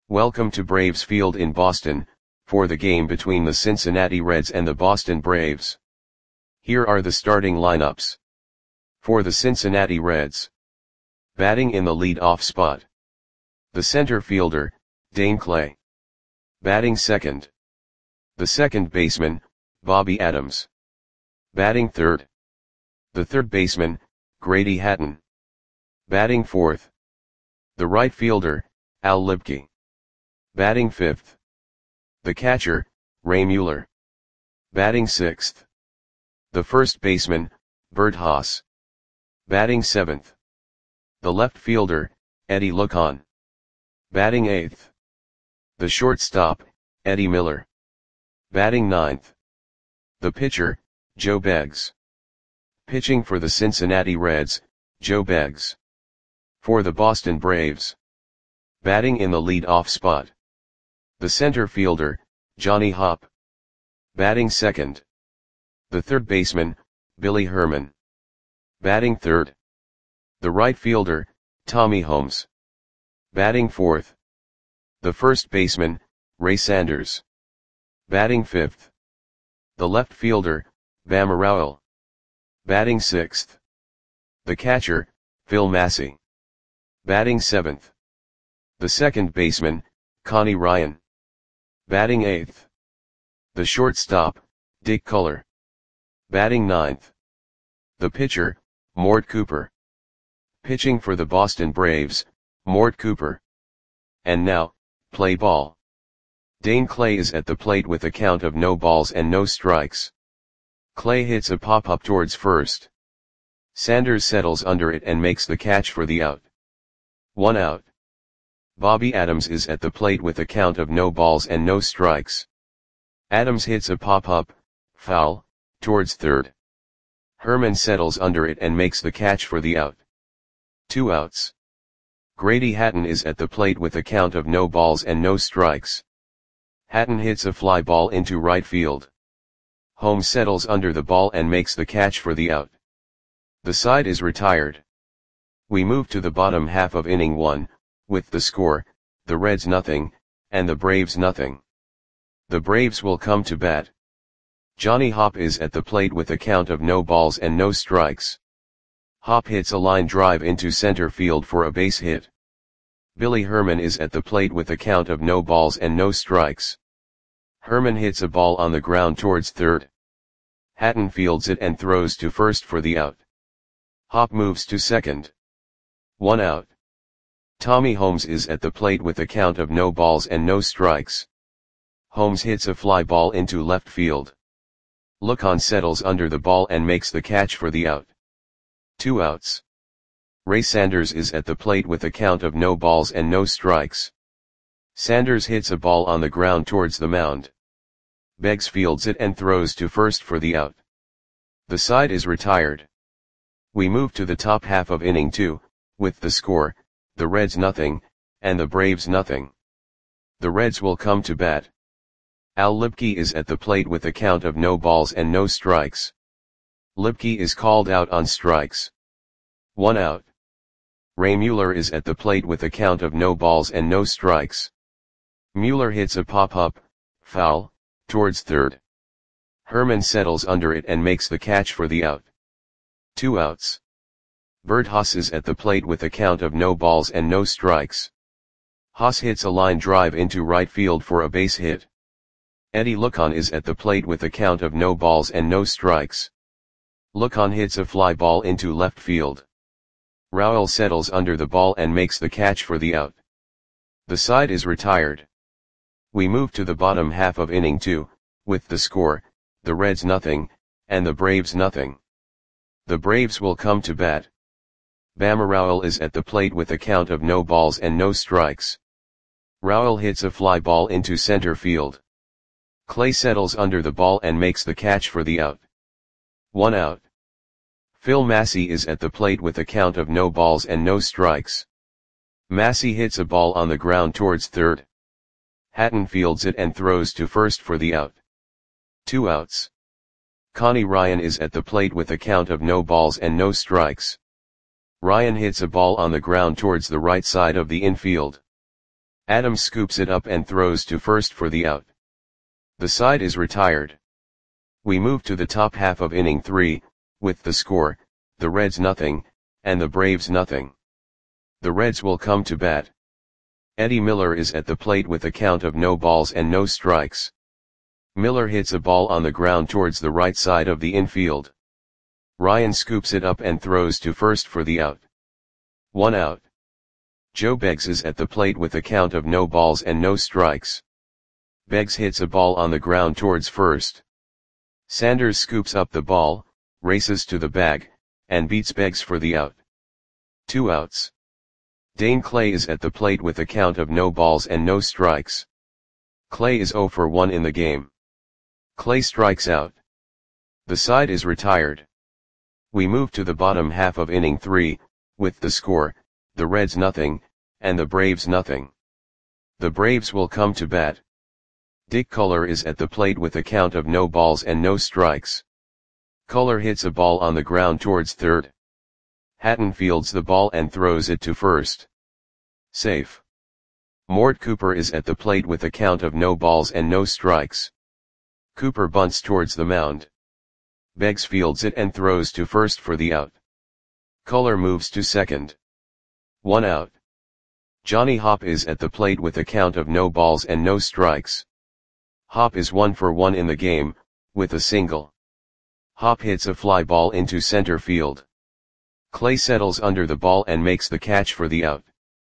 Welcome to Braves Field in Boston, for the game between the Cincinnati Reds and the Boston Braves. Here are the starting lineups. For the Cincinnati Reds. Batting in the lead-off spot. The center fielder, Dane Clay. Batting second. The second baseman, Bobby Adams. Batting third. The third baseman, Grady Hatton. Batting fourth. The right fielder, Al Libke. Batting fifth. The catcher, Ray Mueller. Batting sixth. The first baseman, Bert Haas. Batting seventh. The left fielder, Eddie Lucon. Batting eighth. The shortstop, Eddie Miller. Batting ninth. The pitcher, Joe Beggs. Pitching for the Cincinnati Reds, Joe Beggs. For the Boston Braves. Batting in the lead-off spot. The center fielder, Johnny Hopp. Batting second. The third baseman, Billy Herman. Batting third. The right fielder, Tommy Holmes. Batting fourth. The first baseman, Ray Sanders. Batting fifth. The left fielder, Bama Rowell. Batting sixth. The catcher, Phil Massey. Batting seventh. The second baseman, Connie Ryan. Batting eighth. The shortstop, Dick Culler. Batting ninth. The pitcher, Mort Cooper. Pitching for the Boston Braves, Mort Cooper. And now, play ball. Dane Clay is at the plate with a count of no balls and no strikes. Clay hits a pop-up towards first. Sanders settles under it and makes the catch for the out. 1 out. Bobby Adams is at the plate with a count of no balls and no strikes. Adams hits a pop-up, foul, towards third. Herman settles under it and makes the catch for the out. 2 outs. Grady Hatton is at the plate with a count of no balls and no strikes. Hatton hits a fly ball into right field. Holmes settles under the ball and makes the catch for the out. The side is retired. We move to the bottom half of inning 1, with the score, the Reds nothing, and the Braves nothing. The Braves will come to bat. Johnny Hopp is at the plate with a count of no balls and no strikes. Hopp hits a line drive into center field for a base hit. Billy Herman is at the plate with a count of no balls and no strikes. Herman hits a ball on the ground towards third. Hatton fields it and throws to first for the out. Hopp moves to second. 1 out. Tommy Holmes is at the plate with a count of no balls and no strikes. Holmes hits a fly ball into left field. Lucon settles under the ball and makes the catch for the out. 2 outs. Ray Sanders is at the plate with a count of no balls and no strikes. Sanders hits a ball on the ground towards the mound. Beggs fields it and throws to first for the out. The side is retired. We move to the top half of inning 2, with the score, the Reds nothing, and the Braves nothing. The Reds will come to bat. Al Libke is at the plate with a count of no balls and no strikes. Libke is called out on strikes. 1 out. Ray Mueller is at the plate with a count of no balls and no strikes. Mueller hits a pop-up, foul, towards third. Herman settles under it and makes the catch for the out. 2 outs. Bert Haas is at the plate with a count of no balls and no strikes. Haas hits a line drive into right field for a base hit. Eddie Lucon is at the plate with a count of no balls and no strikes. Lucon hits a fly ball into left field. Rowell settles under the ball and makes the catch for the out. The side is retired. We move to the bottom half of inning 2, with the score, the Reds nothing, and the Braves nothing. The Braves will come to bat. Bama Rowell is at the plate with a count of no balls and no strikes. Rowell hits a fly ball into center field. Clay settles under the ball and makes the catch for the out. 1 out. Phil Massey is at the plate with a count of no balls and no strikes. Massey hits a ball on the ground towards third. Hatton fields it and throws to first for the out. 2 outs. Connie Ryan is at the plate with a count of no balls and no strikes. Ryan hits a ball on the ground towards the right side of the infield. Adams scoops it up and throws to first for the out. The side is retired. We move to the top half of inning 3, with the score, the Reds nothing, and the Braves nothing. The Reds will come to bat. Eddie Miller is at the plate with a count of no balls and no strikes. Miller hits a ball on the ground towards the right side of the infield. Ryan scoops it up and throws to first for the out. 1 out. Joe Beggs is at the plate with a count of no balls and no strikes. Beggs hits a ball on the ground towards first. Sanders scoops up the ball, races to the bag, and beats Beggs for the out. 2 outs. Dane Clay is at the plate with a count of no balls and no strikes. Clay is 0 for 1 in the game. Clay strikes out. The side is retired. We move to the bottom half of inning 3, with the score, the Reds nothing, and the Braves nothing. The Braves will come to bat. Dick Culler is at the plate with a count of no balls and no strikes. Culler hits a ball on the ground towards third. Hatton fields the ball and throws it to first. Safe. Mort Cooper is at the plate with a count of no balls and no strikes. Cooper bunts towards the mound. Beggs fields it and throws to first for the out. Culler moves to second. 1 out. Johnny Hopp is at the plate with a count of no balls and no strikes. Hopp is 1 for 1 in the game, with a single. Hopp hits a fly ball into center field. Clay settles under the ball and makes the catch for the out.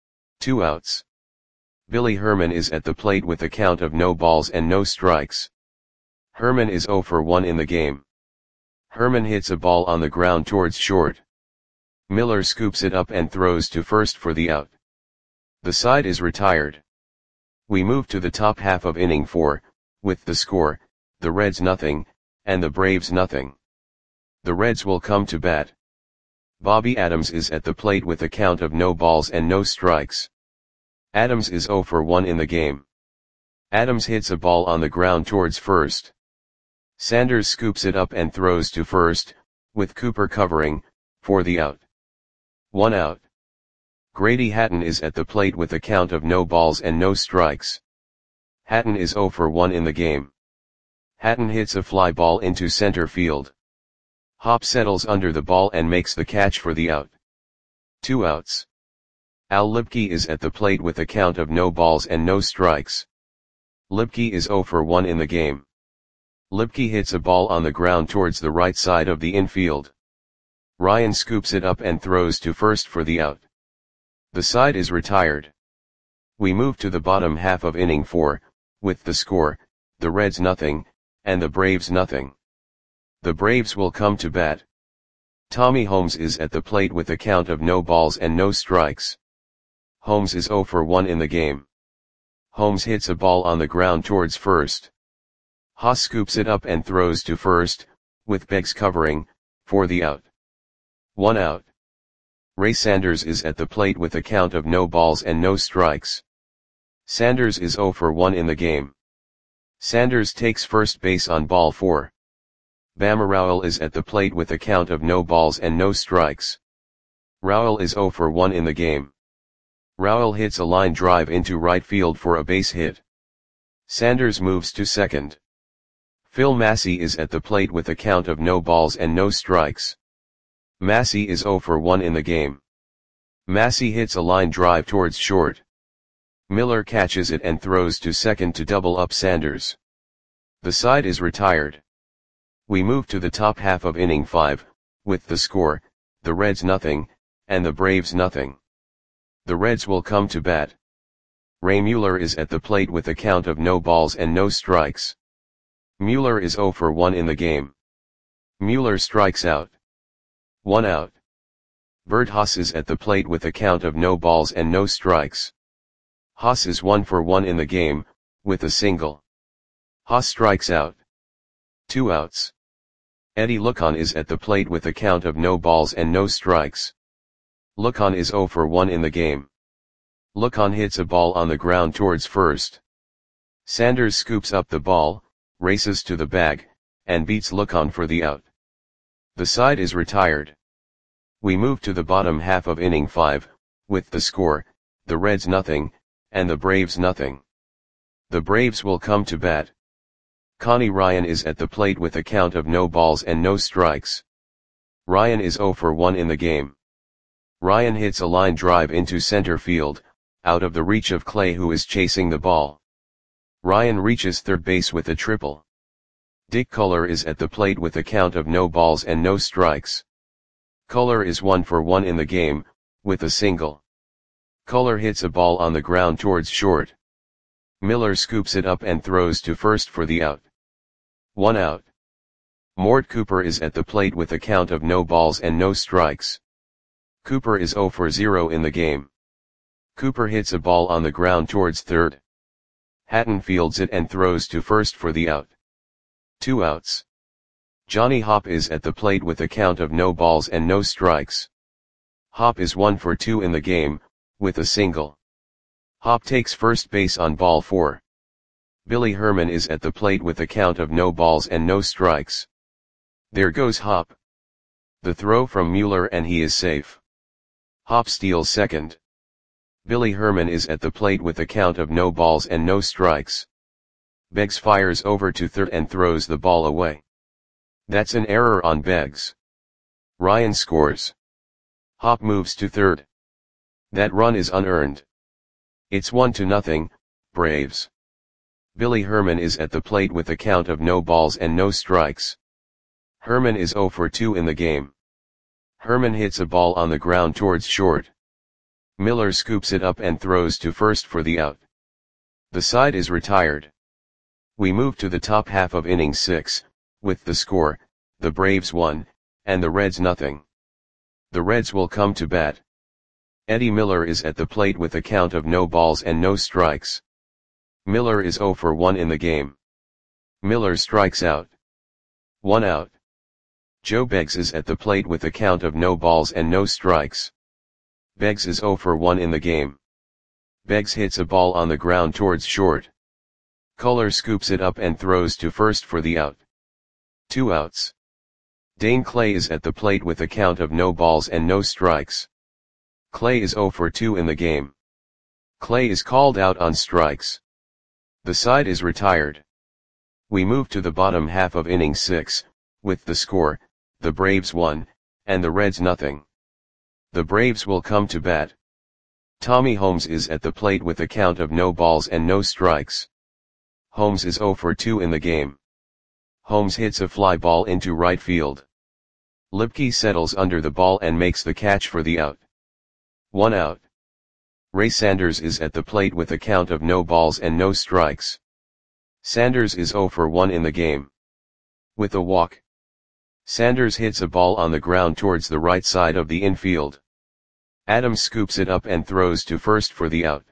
2 outs. Billy Herman is at the plate with a count of no balls and no strikes. Herman is 0 for 1 in the game. Herman hits a ball on the ground towards short. Miller scoops it up and throws to first for the out. The side is retired. We move to the top half of inning 4, with the score, the Reds nothing, and the Braves nothing. The Reds will come to bat. Bobby Adams is at the plate with a count of no balls and no strikes. Adams is 0 for 1 in the game. Adams hits a ball on the ground towards first. Sanders scoops it up and throws to first, with Cooper covering, for the out. 1 out. Grady Hatton is at the plate with a count of no balls and no strikes. Hatton is 0 for 1 in the game. Hatton hits a fly ball into center field. Hopp settles under the ball and makes the catch for the out. 2 outs. Al Lipke is at the plate with a count of no balls and no strikes. Lipke is 0 for 1 in the game. Lipke hits a ball on the ground towards the right side of the infield. Ryan scoops it up and throws to first for the out. The side is retired. We move to the bottom half of inning 4, with the score, the Reds nothing, and the Braves nothing. The Braves will come to bat. Tommy Holmes is at the plate with a count of no balls and no strikes. Holmes is 0 for 1 in the game. Holmes hits a ball on the ground towards first. Haas scoops it up and throws to first, with Beggs covering, for the out. 1 out. Ray Sanders is at the plate with a count of no balls and no strikes. Sanders is 0 for 1 in the game. Sanders takes first base on ball 4. Bama Rowell is at the plate with a count of no balls and no strikes. Rowell is 0 for 1 in the game. Rowell hits a line drive into right field for a base hit. Sanders moves to second. Phil Massey is at the plate with a count of no balls and no strikes. Massey is 0 for 1 in the game. Massey hits a line drive towards short. Miller catches it and throws to second to double up Sanders. The side is retired. We move to the top half of inning 5, with the score, the Reds nothing, and the Braves nothing. The Reds will come to bat. Ray Mueller is at the plate with a count of no balls and no strikes. Mueller is 0 for 1 in the game. Mueller strikes out. 1 out. Bert Haas is at the plate with a count of no balls and no strikes. Haas is 1 for 1 in the game, with a single. Haas strikes out. 2 outs. Eddie Lucon is at the plate with a count of no balls and no strikes. Lucon is 0 for 1 in the game. Lucon hits a ball on the ground towards first. Sanders scoops up the ball, races to the bag, and beats Lucon for the out. The side is retired. We move to the bottom half of inning 5, with the score, the Reds nothing, and the Braves nothing. The Braves will come to bat. Connie Ryan is at the plate with a count of no balls and no strikes. Ryan is 0 for 1 in the game. Ryan hits a line drive into center field, out of the reach of Clay, who is chasing the ball. Ryan reaches third base with a triple. Dick Culler is at the plate with a count of no balls and no strikes. Culler is 1 for 1 in the game, with a single. Culler hits a ball on the ground towards short. Miller scoops it up and throws to first for the out. 1 out. Mort Cooper is at the plate with a count of no balls and no strikes. Cooper is 0 for 0 in the game. Cooper hits a ball on the ground towards third. Hatton fields it and throws to first for the out. 2 outs. Johnny Hopp is at the plate with a count of no balls and no strikes. Hopp is 1 for 2 in the game, with a single. Hopp takes first base on ball 4. Billy Herman is at the plate with a count of no balls and no strikes. There goes Hopp. The throw from Mueller and he is safe. Hopp steals second. Billy Herman is at the plate with a count of no balls and no strikes. Beggs fires over to third and throws the ball away. That's an error on Beggs. Ryan scores. Hopp moves to third. That run is unearned. It's 1-0, Braves. Billy Herman is at the plate with a count of no balls and no strikes. Herman is 0 for 2 in the game. Herman hits a ball on the ground towards short. Miller scoops it up and throws to first for the out. The side is retired. We move to the top half of inning 6, with the score, the Braves 1, and the Reds nothing. The Reds will come to bat. Eddie Miller is at the plate with a count of no balls and no strikes. Miller is 0 for 1 in the game. Miller strikes out. 1 out. Joe Beggs is at the plate with a count of no balls and no strikes. Beggs is 0 for 1 in the game. Beggs hits a ball on the ground towards short. Culler scoops it up and throws to first for the out. 2 outs. Dane Clay is at the plate with a count of no balls and no strikes. Clay is 0 for 2 in the game. Clay is called out on strikes. The side is retired. We move to the bottom half of inning 6, with the score, the Braves 1, and the Reds nothing. The Braves will come to bat. Tommy Holmes is at the plate with a count of no balls and no strikes. Holmes is 0 for 2 in the game. Holmes hits a fly ball into right field. Lipke settles under the ball and makes the catch for the out. 1 out. Ray Sanders is at the plate with a count of no balls and no strikes. Sanders is 0 for 1 in the game. With a walk. Sanders hits a ball on the ground towards the right side of the infield. Adams scoops it up and throws to first for the out.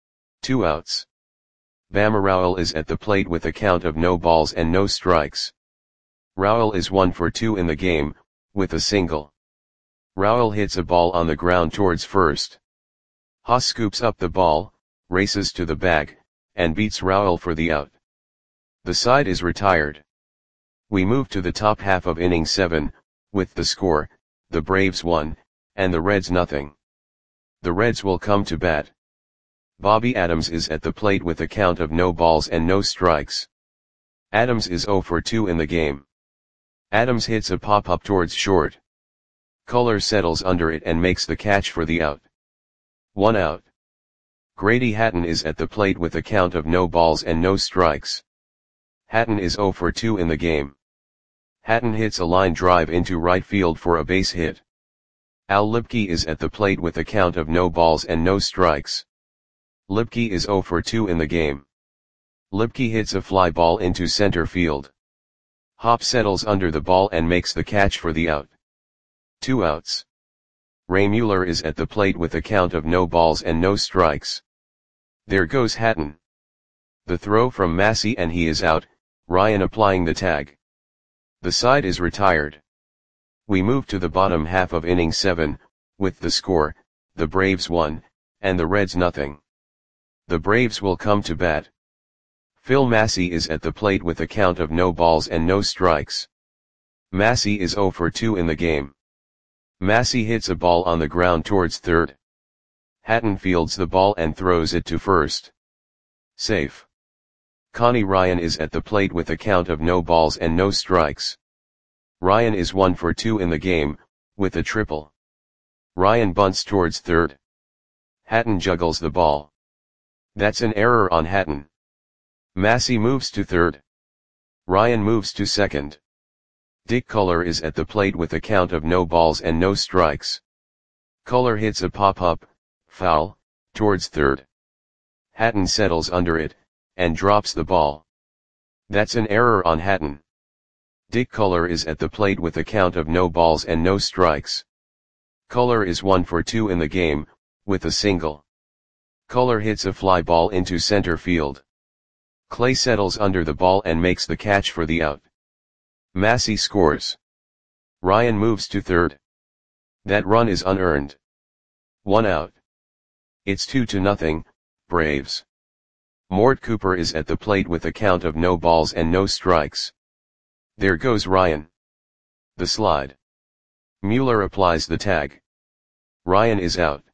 2 outs. Bama Rowell is at the plate with a count of no balls and no strikes. Rowell is 1 for 2 in the game, with a single. Rowell hits a ball on the ground towards first. Haas scoops up the ball, races to the bag, and beats Rowell for the out. The side is retired. We move to the top half of inning 7, with the score, the Braves 1, and the Reds nothing. The Reds will come to bat. Bobby Adams is at the plate with a count of no balls and no strikes. Adams is 0 for 2 in the game. Adams hits a pop-up towards short. Culler settles under it and makes the catch for the out. 1 out. Grady Hatton is at the plate with a count of no balls and no strikes. Hatton is 0 for 2 in the game. Hatton hits a line drive into right field for a base hit. Al Lipke is at the plate with a count of no balls and no strikes. Lipke is 0 for 2 in the game. Lipke hits a fly ball into center field. Hopp settles under the ball and makes the catch for the out. 2 outs. Ray Mueller is at the plate with a count of no balls and no strikes. There goes Hatton. The throw from Massey and he is out, Ryan applying the tag. The side is retired. We move to the bottom half of inning 7, with the score, the Braves 1, and the Reds nothing. The Braves will come to bat. Phil Massey is at the plate with a count of no balls and no strikes. Massey is 0 for 2 in the game. Massey hits a ball on the ground towards third. Hatton fields the ball and throws it to first. Safe. Connie Ryan is at the plate with a count of no balls and no strikes. Ryan is 1 for 2 in the game, with a triple. Ryan bunts towards third. Hatton juggles the ball. That's an error on Hatton. Massey moves to third. Ryan moves to second. Dick Culler is at the plate with a count of no balls and no strikes. Culler hits a pop-up, foul, towards third. Hatton settles under it, and drops the ball. That's an error on Hatton. Dick Culler is at the plate with a count of no balls and no strikes. Culler is 1 for 2 in the game, with a single. Culler hits a fly ball into center field. Clay settles under the ball and makes the catch for the out. Massey scores. Ryan moves to third. That run is unearned. 1 out. It's 2-0, Braves. Mort Cooper is at the plate with a count of no balls and no strikes. There goes Ryan. The slide. Mueller applies the tag. Ryan is out.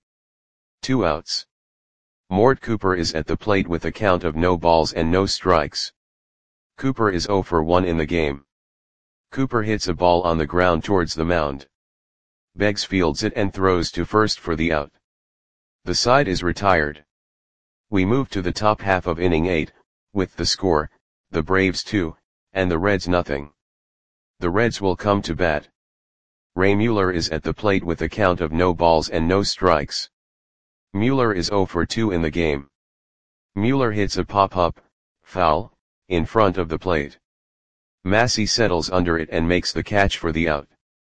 2 outs. Mort Cooper is at the plate with a count of no balls and no strikes. Cooper is 0 for 1 in the game. Cooper hits a ball on the ground towards the mound. Beggs fields it and throws to first for the out. The side is retired. We move to the top half of inning 8, with the score, the Braves 2, and the Reds nothing. The Reds will come to bat. Ray Mueller is at the plate with a count of no balls and no strikes. Mueller is 0 for 2 in the game. Mueller hits a pop-up, foul, in front of the plate. Massey settles under it and makes the catch for the out.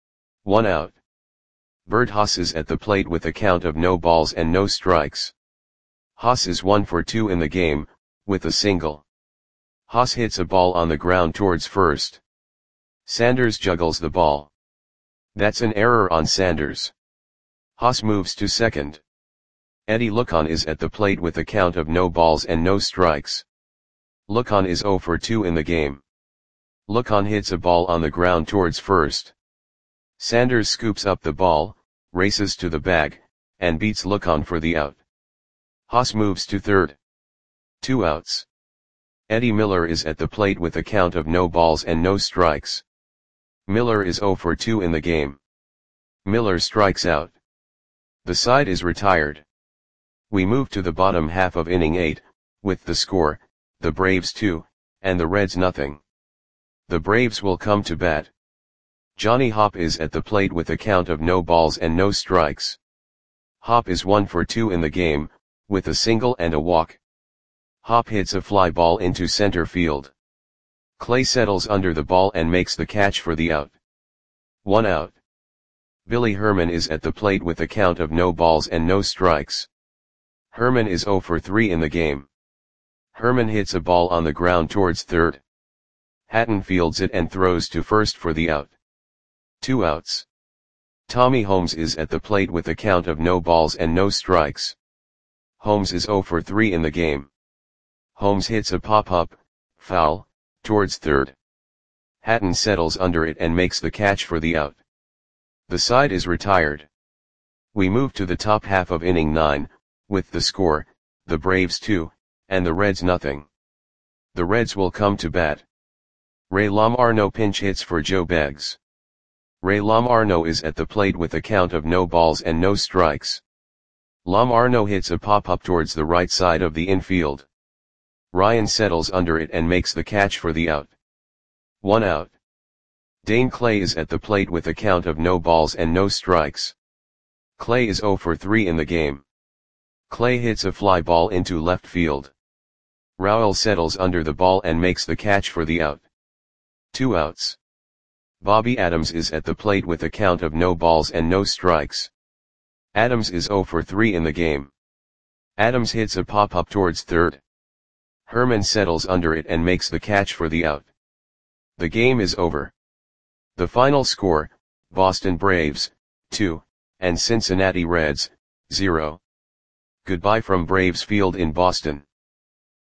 1 out. Bert Haas is at the plate with a count of no balls and no strikes. Haas is 1 for 2 in the game, with a single. Haas hits a ball on the ground towards first. Sanders juggles the ball. That's an error on Sanders. Haas moves to second. Eddie Lucon is at the plate with a count of no balls and no strikes. Lucon is 0 for 2 in the game. Lucon hits a ball on the ground towards first. Sanders scoops up the ball, races to the bag, and beats Lucon for the out. Haas moves to third. 2 outs. Eddie Miller is at the plate with a count of no balls and no strikes. Miller is 0 for 2 in the game. Miller strikes out. The side is retired. We move to the bottom half of inning 8, with the score, the Braves 2, and the Reds nothing. The Braves will come to bat. Johnny Hopp is at the plate with a count of no balls and no strikes. Hopp is 1 for 2 in the game, with a single and a walk. Hopp hits a fly ball into center field. Clay settles under the ball and makes the catch for the out. 1 out. Billy Herman is at the plate with a count of no balls and no strikes. Herman is 0 for 3 in the game. Herman hits a ball on the ground towards third. Hatton fields it and throws to first for the out. 2 outs. Tommy Holmes is at the plate with a count of no balls and no strikes. Holmes is 0 for 3 in the game. Holmes hits a pop-up, foul, towards third. Hatton settles under it and makes the catch for the out. The side is retired. We move to the top half of inning 9, with the score, the Braves 2, and the Reds nothing. The Reds will come to bat. Ray Lomarno pinch hits for Joe Beggs. Ray Lomarno is at the plate with a count of no balls and no strikes. Lomarno hits a pop-up towards the right side of the infield. Ryan settles under it and makes the catch for the out. 1 out. Dane Clay is at the plate with a count of no balls and no strikes. Clay is 0 for 3 in the game. Clay hits a fly ball into left field. Rowell settles under the ball and makes the catch for the out. 2 outs. Bobby Adams is at the plate with a count of no balls and no strikes. Adams is 0 for 3 in the game. Adams hits a pop-up towards third. Herman settles under it and makes the catch for the out. The game is over. The final score, Boston Braves, 2, and Cincinnati Reds, 0. Goodbye from Braves Field in Boston.